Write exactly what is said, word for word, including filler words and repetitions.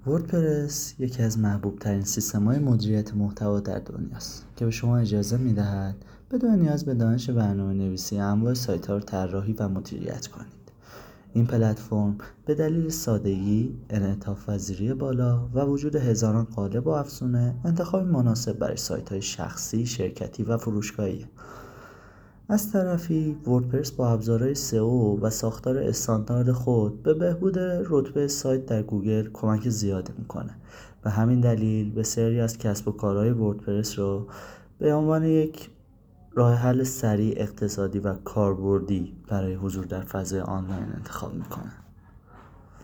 وردپرس یکی از محبوب ترین سیستم های مدیریت محتوا در دنیاست که به شما اجازه میدهد بدون نیاز به دانش برنامه نویسی انواع سایت ها رو طراحی و مدیریت کنید. این پلتفرم به دلیل سادگی، انعطاف پذیری بالا و وجود هزاران قالب و افزونه انتخاب مناسب برای سایت های شخصی، شرکتی و فروشگاهی. از طرفی وردپرس با ابزارهای سئو و ساختار استاندارد خود به بهبود رتبه سایت در گوگل کمک زیادی میکنه و همین دلیل بسیاری از کسب و کارهای وردپرس رو به عنوان یک راه حل سریع، اقتصادی و کاربردی برای حضور در فضای آنلاین انتخاب میکنه.